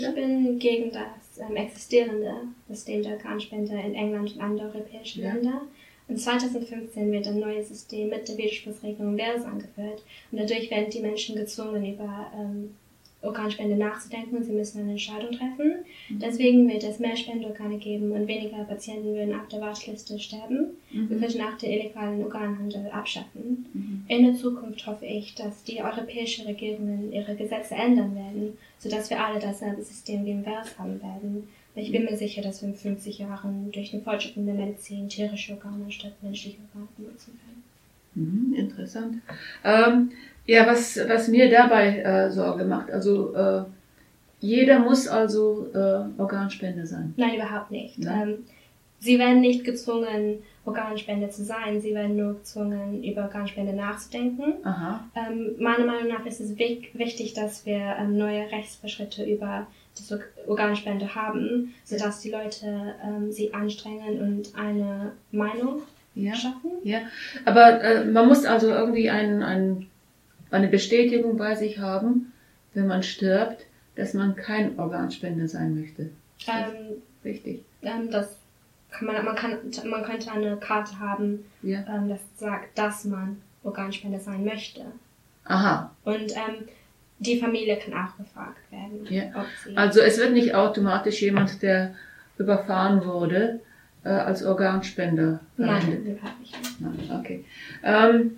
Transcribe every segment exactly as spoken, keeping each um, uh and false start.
Ich bin gegen das ähm, existierende System der Organspende in England und anderen europäischen ja. Ländern. Und zwanzig fünfzehn wird ein neues System mit der Widerspruchsregelung Wales angeführt. Und dadurch werden die Menschen gezwungen, über ähm, Organspende nachzudenken und sie müssen eine Entscheidung treffen. Mhm. Deswegen wird es mehr Spendeorgane geben und weniger Patienten würden auf der Warteliste sterben. Mhm. Wir könnten auch den illegalen Organhandel abschaffen. Mhm. In der Zukunft hoffe ich, dass die europäischen Regierungen ihre Gesetze ändern werden, sodass wir alle dasselbe System wie in Wales haben werden. Ich bin mir sicher, dass wir in fünfzig Jahren durch den Fortschritt in der Medizin tierische Organe statt menschliche Organe benutzen können. Mhm, interessant. Ähm, ja, was, was mir dabei äh, Sorge macht, also äh, jeder muss also äh, Organspender sein. Nein, überhaupt nicht. Ähm, sie werden nicht gezwungen, Organspender zu sein, sie werden nur gezwungen, über Organspende nachzudenken. Aha. Ähm, meiner Meinung nach ist es wichtig, dass wir ähm, neue Rechtsfortschritte über die Organspende haben, sodass die Leute ähm, sie anstrengen und eine Meinung ja. schaffen. Ja, aber äh, man muss also irgendwie ein, ein, eine Bestätigung bei sich haben, wenn man stirbt, dass man kein Organspender sein möchte. Ist das ähm, richtig? Ähm, das kann man, man kann, man könnte eine Karte haben, ja. ähm, das sagt, dass man Organspender sein möchte. Aha. Und ähm, die Familie kann auch gefragt werden. Ja. Ob sie also es wird nicht automatisch jemand, der überfahren wurde, äh, als Organspender verwendet. Nein, überhaupt nicht. Nein, okay. Ähm,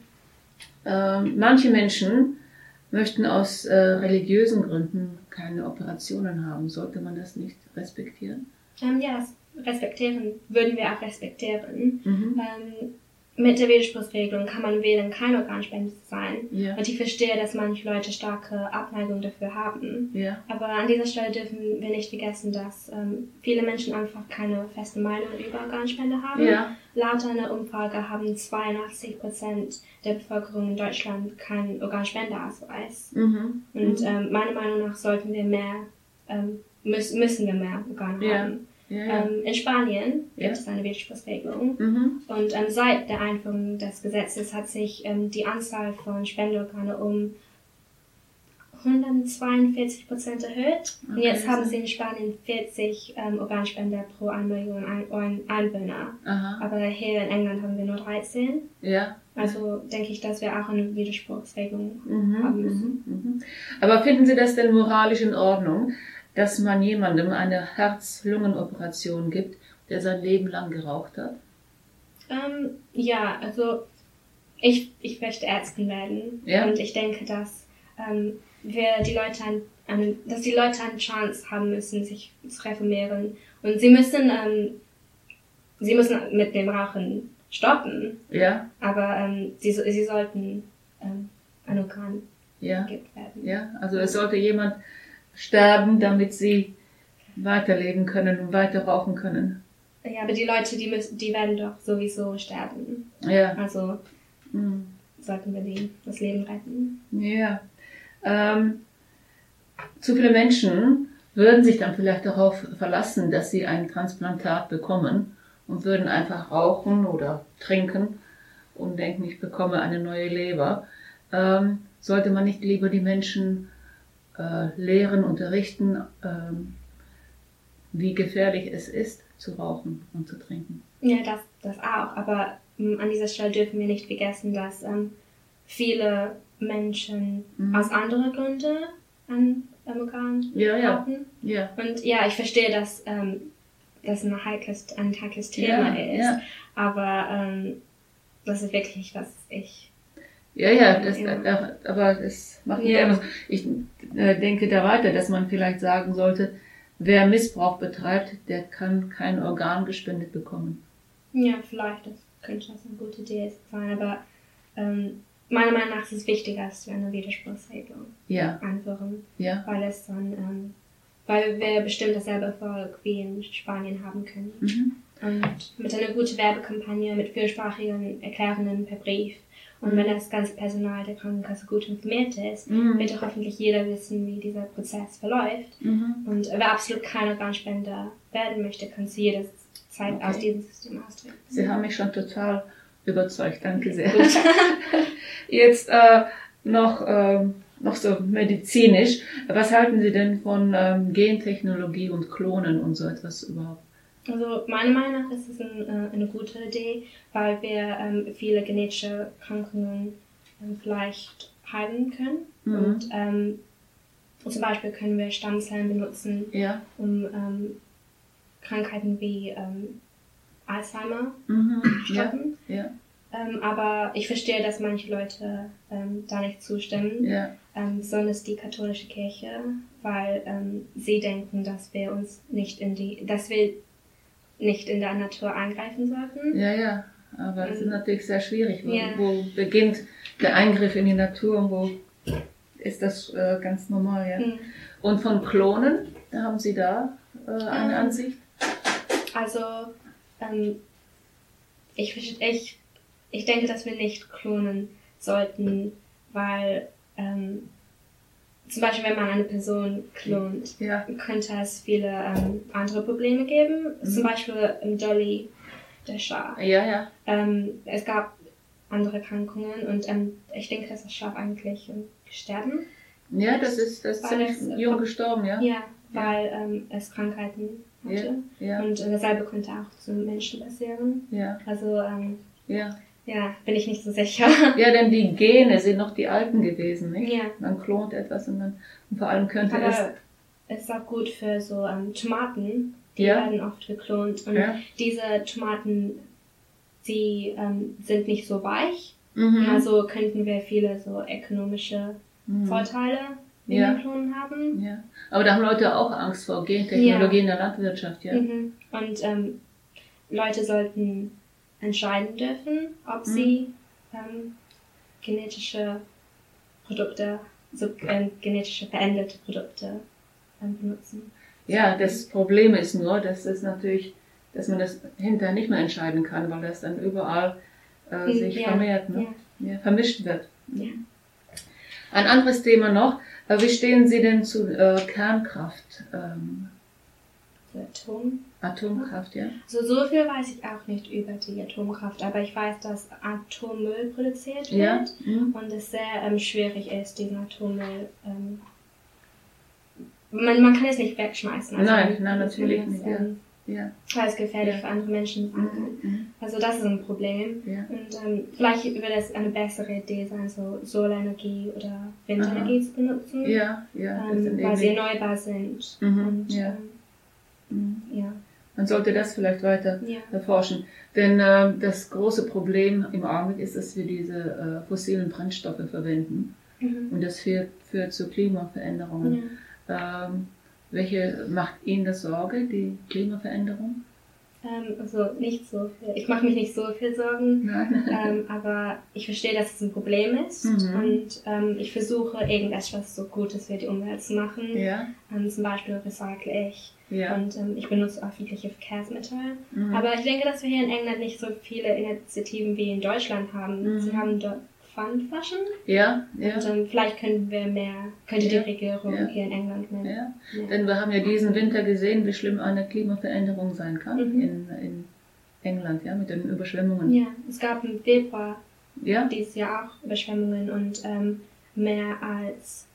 ähm, manche Menschen möchten aus äh, religiösen Gründen keine Operationen haben. Sollte man das nicht respektieren? Ähm, ja, das respektieren würden wir auch respektieren. Mhm. Ähm, mit der Widerspruchsregelung kann man wählen, kein Organspender zu sein. Ja. Und ich verstehe, dass manche Leute starke Abneigung dafür haben. Ja. Aber an dieser Stelle dürfen wir nicht vergessen, dass ähm, viele Menschen einfach keine feste Meinung über Organspende haben. Ja. Laut einer Umfrage haben zweiundachtzig Prozent der Bevölkerung in Deutschland keinen Organspendeausweis. Mhm. Und mhm. ähm, meiner Meinung nach sollten wir mehr, ähm, müssen, müssen wir mehr Organe Ja. haben. Ja, ja. Ähm, in Spanien Ja. gibt es eine Widerspruchsregelung. Mhm. Und ähm, seit der Einführung des Gesetzes hat sich ähm, die Anzahl von Spendeorganen um hundertzweiundvierzig Prozent erhöht. Okay, Und jetzt haben so. sie in Spanien vierzig ähm, Organspender pro eine Million Ein Einwohner. Aha. Aber hier in England haben wir nur dreizehn. Ja. Also denke ich, dass wir auch eine Widerspruchsregelung Mhm. haben müssen. Mhm. Mhm. Aber finden Sie das denn moralisch in Ordnung, dass man jemandem eine Herz-Lungen-Operation gibt, der sein Leben lang geraucht hat? Ähm, ja, also ich, ich möchte Ärztin werden. Ja. Und ich denke, dass ähm, wir die Leute ein, ein, dass die Leute eine Chance haben müssen, sich zu reformieren. Und sie müssen, ähm, sie müssen mit dem Rauchen stoppen. Ja. Aber ähm, sie, sie sollten ähm, ein Organ Ja. gegeben werden. Ja. Also es sollte jemand sterben, damit sie weiterleben können und weiter rauchen können. Ja, aber die Leute, die müssen, die werden doch sowieso sterben. Ja. Also Mhm. sollten wir die, das Leben retten. Ja. Ähm, zu viele Menschen würden sich dann vielleicht darauf verlassen, dass sie ein Transplantat bekommen und würden einfach rauchen oder trinken und denken, ich bekomme eine neue Leber. Ähm, sollte man nicht lieber die Menschen äh, lehren, unterrichten, ähm, wie gefährlich es ist, zu rauchen und zu trinken? Ja, das, das auch. Aber ähm, an dieser Stelle dürfen wir nicht vergessen, dass ähm, viele Menschen Mhm. aus anderen Gründen an Organ Ja, ja. rauchen. Ja. Und ja, ich verstehe, dass ähm, das ein heikles, ein heikles Thema Ja, ist. ja. Aber ähm, das ist wirklich, was ich... Ja, ja, das, Ja. äh, aber das macht nicht Ja. anders. Ich äh, denke da weiter, dass man vielleicht sagen sollte, wer Missbrauch betreibt, der kann kein Organ gespendet bekommen. Ja, vielleicht das könnte das eine gute Idee sein, aber ähm, meiner Meinung nach ist es wichtiger, dass wir eine Widerspruchsregelung Ja, einführen, ja. weil es dann, ähm, weil wir bestimmt dasselbe Erfolg wie in Spanien haben können. Mhm. Und mit einer guten Werbekampagne, mit vielsprachigen Erklärungen per Brief. Und Mhm. wenn das ganze Personal der Krankenkasse gut informiert ist, Mhm. wird doch hoffentlich jeder wissen, wie dieser Prozess verläuft. Mhm. Und wer absolut kein Organspender werden möchte, kann zu jeder Zeit Okay. aus diesem System austreten. Sie haben mich schon total überzeugt, danke sehr. Gut. Jetzt äh, noch äh, noch so medizinisch. Was halten Sie denn von ähm, Gentechnologie und Klonen und so etwas überhaupt? Also meiner Meinung nach ist es ein, äh, eine gute Idee, weil wir ähm, viele genetische Krankheiten ähm, vielleicht heilen können. Mhm. Und ähm, zum Beispiel können wir Stammzellen benutzen, ja. um ähm, Krankheiten wie ähm, Alzheimer mhm. zu stoppen. Ja. Ja. Ähm, aber ich verstehe, dass manche Leute ähm, da nicht zustimmen, ja. ähm, besonders die katholische Kirche, weil ähm, sie denken, dass wir uns nicht in die, dass wir nicht in der Natur eingreifen sollten. Ja, ja, aber das ähm, ist natürlich sehr schwierig. Wo, ja. wo beginnt der Eingriff in die Natur und wo ist das äh, ganz normal, ja? Mhm. Und von Klonen, haben Sie da äh, eine ähm, Ansicht? Also, ähm, ich, ich, ich denke, dass wir nicht klonen sollten, weil ähm, zum Beispiel, wenn man eine Person klont, ja. könnte es viele ähm, andere Probleme geben. Mhm. Zum Beispiel im Dolly, der Schaf. Ja, ja. Ähm, es gab andere Erkrankungen und ähm, ich denke, dass das Schaf eigentlich ähm, sterben. Ja, das ist, das ist ziemlich es, jung gestorben, ja. Ja, weil ja. Ähm, es Krankheiten hatte. Ja, ja. Und äh, dasselbe könnte auch zum Menschen passieren. Ja. Also, ähm, ja. Ja, bin ich nicht so sicher. Ja, denn die Gene sind noch die alten gewesen, nicht? Ja. Man klont etwas und dann, und vor allem könnte Aber es... es ist auch gut für so ähm, Tomaten, die ja. werden oft geklont. Und ja. diese Tomaten, die ähm, sind nicht so weich. Mhm. Also könnten wir viele so ökonomische mhm. Vorteile mit ja. dem Klonen haben. Ja. Aber da haben Leute auch Angst vor Gentechnologie ja. in der Landwirtschaft, ja. Mhm. Und ähm, Leute sollten entscheiden dürfen, ob mhm. sie ähm, genetische Produkte, so äh, genetische veränderte Produkte ähm, benutzen. Ja, das Problem ist nur, dass es natürlich, dass man das hinterher nicht mehr entscheiden kann, weil das dann überall äh, sich ja. vermehrt, ne? Ja. Ja, vermischt wird. Ja. Ein anderes Thema noch, äh, wie stehen Sie denn zu äh, Kernkraft? Ähm, Atom. Atomkraft, ja. So, so viel weiß ich auch nicht über die Atomkraft, aber ich weiß, dass Atommüll produziert wird ja. mhm. und es sehr ähm, schwierig ist, diesen Atommüll ähm, man, man kann es nicht wegschmeißen. Also nein, nein, natürlich nicht. Ähm, ja. Weil es gefährlich ja. für andere Menschen sein kann. Mhm. Also das ist ein Problem. Ja. Und ähm, vielleicht würde es eine bessere Idee sein, so Solarenergie oder Windenergie Aha. zu benutzen, ja, ja, ähm, weil sie erneuerbar sind. Mhm. Und, ja. Ähm, ja. Man sollte das vielleicht weiter ja. erforschen. Denn äh, das große Problem im Augenblick ist, dass wir diese äh, fossilen Brennstoffe verwenden. Mhm. Und das führt, führt zu Klimaveränderungen. Ja. Ähm, welche macht Ihnen das Sorge, die Klimaveränderung? Ähm, also nicht so viel. Ich mache mich nicht so viel Sorgen, ähm, aber ich verstehe, dass es ein Problem ist mhm. und ähm, ich versuche irgendetwas so Gutes für die Umwelt zu machen. Ja. Ähm, zum Beispiel recycle ich ja. und ähm, ich benutze öffentliche Verkehrsmittel. Mhm. Aber ich denke, dass wir hier in England nicht so viele Initiativen wie in Deutschland haben. Mhm. Sie haben dort Pfandflaschen. Ja, ja. Und ähm, vielleicht könnten wir mehr, könnte ja. die Regierung ja. hier in England mehr, ja. mehr. Denn wir haben ja diesen Winter gesehen, wie schlimm eine Klimaveränderung sein kann mhm. in, in England, ja, mit den Überschwemmungen. Ja, es gab im Februar ja. dieses Jahr auch Überschwemmungen und ähm, mehr als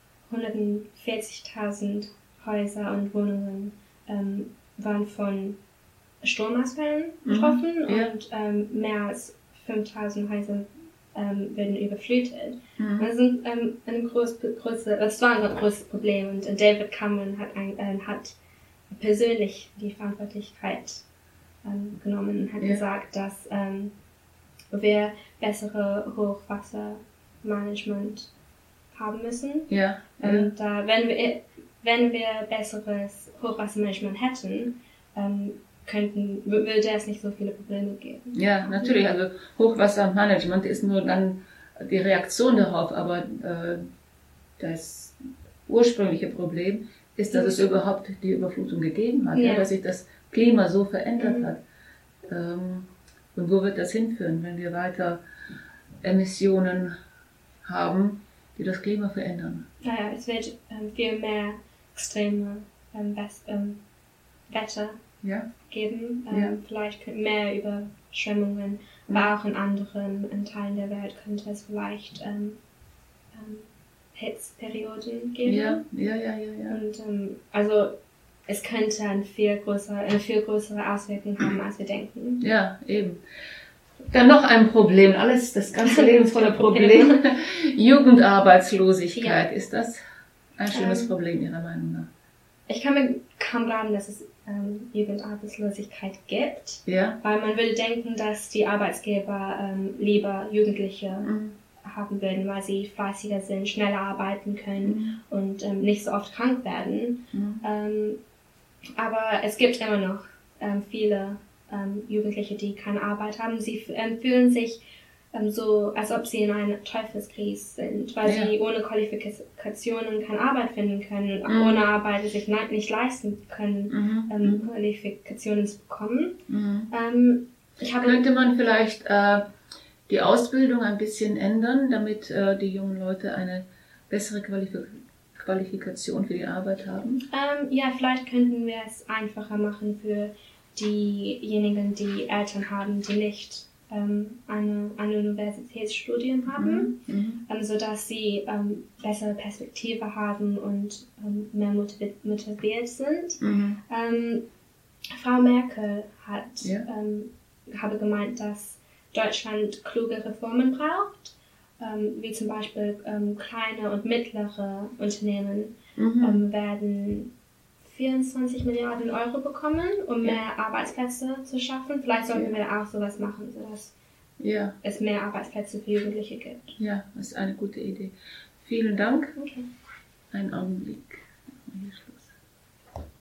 hundertvierzigtausend Häuser und Wohnungen ähm, waren von Stromausfällen betroffen mhm. ja. und ähm, mehr als fünftausend Häuser Ähm, werden überflutet. Mhm. Das, sind, ähm, eine große, große, das war ein großes Problem und David Cameron hat, ein, äh, hat persönlich die Verantwortlichkeit ähm, genommen und hat ja. gesagt, dass ähm, wir bessere Hochwassermanagement haben müssen. Ja. Und ja. äh, wenn wir wenn wir besseres Hochwassermanagement hätten, ähm, könnten, würde es nicht so viele Probleme geben. Ja, natürlich. Also Hochwassermanagement ist nur dann die Reaktion darauf, aber äh, das ursprüngliche Problem ist, dass es überhaupt die Überflutung gegeben hat, ja. Ja, dass sich das Klima so verändert mhm. hat. Ähm, und wo wird das hinführen, wenn wir weiter Emissionen haben, die das Klima verändern? Naja, es wird ähm, viel mehr extreme ähm, West, ähm, Wetter ja. geben. Ähm, ja. Vielleicht mehr Überschwemmungen, aber auch in anderen in Teilen der Welt könnte es vielleicht ähm, ähm, Hitzperioden geben. Ja, ja, ja, ja, ja. Und ähm, also es könnte ein viel größer, eine viel größere Auswirkung haben, als wir denken. Ja, eben. Dann noch ein Problem, alles, das ganze Leben voller Probleme. Jugendarbeitslosigkeit, ja. Ist das ein schlimmes ähm, Problem Ihrer Meinung nach? Ich kann mir kaum glauben, dass es ähm, Jugendarbeitslosigkeit gibt, ja. Weil man würde denken, dass die Arbeitsgeber ähm, lieber Jugendliche mhm. haben würden, weil sie fleißiger sind, schneller arbeiten können mhm. und ähm, nicht so oft krank werden. Mhm. Ähm, aber es gibt immer noch ähm, viele ähm, Jugendliche, die keine Arbeit haben. Sie ähm, fühlen sich ähm, so, als ob sie in einer Teufelskrise sind, weil ja. sie ohne Qualifikationen keine Arbeit finden können und auch mhm. ohne Arbeit sich nicht leisten können, mhm. ähm, Qualifikationen zu bekommen. Mhm. Ähm, ich habe Könnte man vielleicht äh, die Ausbildung ein bisschen ändern, damit äh, die jungen Leute eine bessere Qualifikation Qualifikation für die Arbeit haben? Ähm, ja, vielleicht könnten wir es einfacher machen für diejenigen, die Eltern haben, die nicht ähm, eine, ein Universitätsstudium haben, mhm. ähm, sodass sie ähm, bessere Perspektive haben und ähm, mehr motiviert, motiviert sind. Mhm. Ähm, Frau Merkel hat ja. ähm, habe gemeint, dass Deutschland kluge Reformen braucht, ähm, wie zum Beispiel ähm, kleine und mittlere Unternehmen mhm. ähm, werden vierundzwanzig Milliarden Euro bekommen, um ja. mehr Arbeitsplätze zu schaffen. Vielleicht sollten ja. wir auch sowas machen, sodass ja. es mehr Arbeitsplätze für Jugendliche gibt. Ja, das ist eine gute Idee. Vielen Dank. Okay. Einen Augenblick.